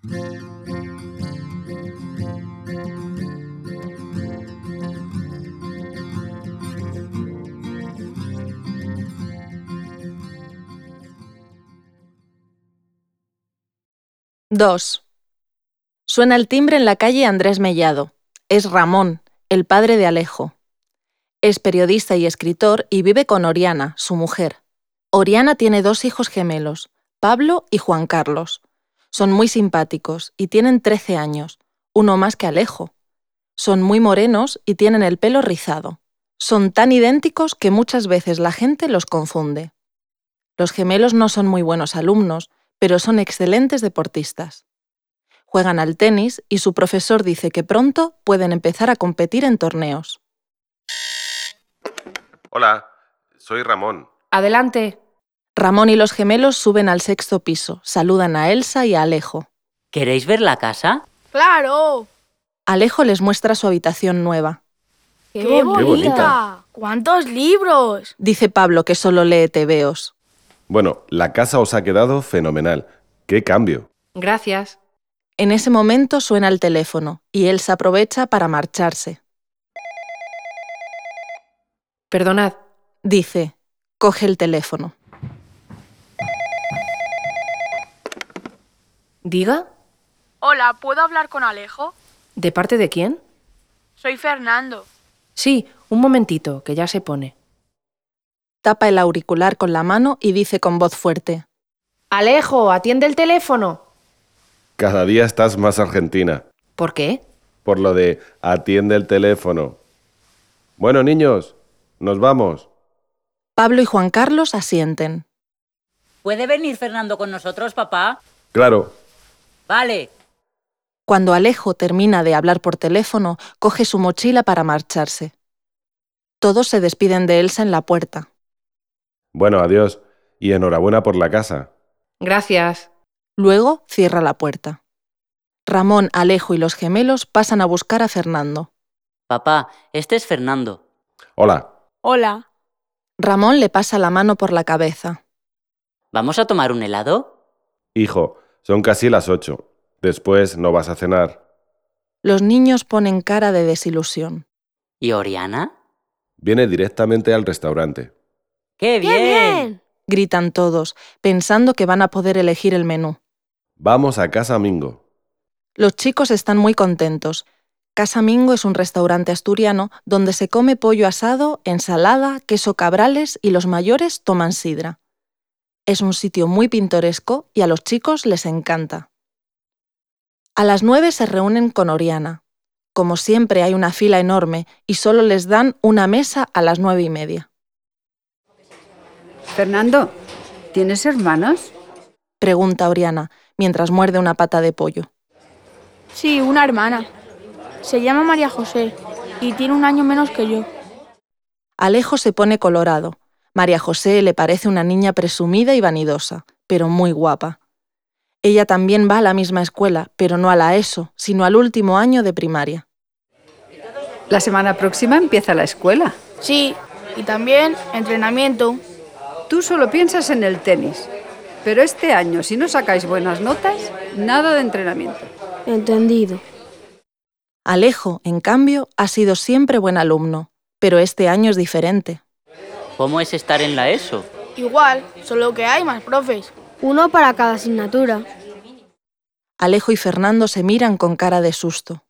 2. Suena el timbre en la calle Andrés Mellado. Es Ramón, el padre de Alejo. Es periodista y escritor y vive con Oriana, su mujer. Oriana tiene 2 hijos gemelos, Pablo y Juan Carlos. Son muy simpáticos y tienen 13 años, uno más que Alejo. Son muy morenos y tienen el pelo rizado. Son tan idénticos que muchas veces la gente los confunde. Los gemelos no son muy buenos alumnos, pero son excelentes deportistas. Juegan al tenis y su profesor dice que pronto pueden empezar a competir en torneos. Hola, soy Ramón. Adelante. Ramón y los gemelos suben al 6º piso, saludan a Elsa y a Alejo. ¿Queréis ver la casa? ¡Claro! Alejo les muestra su habitación nueva. ¡Qué bonita! ¡Cuántos libros! Dice Pablo, que solo lee tebeos. Bueno, la casa os ha quedado fenomenal. ¡Qué cambio! Gracias. En ese momento suena el teléfono y Elsa aprovecha para marcharse. Perdonad. Dice, coge el teléfono. ¿Diga? Hola, ¿puedo hablar con Alejo? ¿De parte de quién? Soy Fernando. Sí, un momentito, que ya se pone. Tapa el auricular con la mano y dice con voz fuerte. Alejo, atiende el teléfono. Cada día estás más argentina. ¿Por qué? Por lo de atiende el teléfono. Bueno, niños, nos vamos. Pablo y Juan Carlos asienten. ¿Puede venir Fernando con nosotros, papá? Claro. Vale. Cuando Alejo termina de hablar por teléfono, coge su mochila para marcharse. Todos se despiden de Elsa en la puerta. Bueno, adiós. Y enhorabuena por la casa. Gracias. Luego cierra la puerta. Ramón, Alejo y los gemelos pasan a buscar a Fernando. Papá, este es Fernando. Hola. Hola. Ramón le pasa la mano por la cabeza. ¿Vamos a tomar un helado? Hijo, son casi las 8. Después no vas a cenar. Los niños ponen cara de desilusión. ¿Y Oriana? Viene directamente al restaurante. ¡Qué bien! ¡Qué bien! Gritan todos, pensando que van a poder elegir el menú. Vamos a Casa Mingo. Los chicos están muy contentos. Casa Mingo es un restaurante asturiano donde se come pollo asado, ensalada, queso cabrales y los mayores toman sidra. Es un sitio muy pintoresco y a los chicos les encanta. A las 9 se reúnen con Oriana. Como siempre hay una fila enorme y solo les dan una mesa a las 9:30. Fernando, ¿tienes hermanos? Pregunta Oriana mientras muerde una pata de pollo. Sí, una hermana. Se llama María José y tiene un año menos que yo. Alejo se pone colorado. María José le parece una niña presumida y vanidosa, pero muy guapa. Ella también va a la misma escuela, pero no a la ESO, sino al último año de primaria. La semana próxima empieza la escuela. Sí, y también entrenamiento. Tú solo piensas en el tenis. Pero este año, si no sacáis buenas notas, nada de entrenamiento. Entendido. Alejo, en cambio, ha sido siempre buen alumno, pero este año es diferente. ¿Cómo es estar en la ESO? Igual, solo que hay más profes. Uno para cada asignatura. Alejo y Fernando se miran con cara de susto.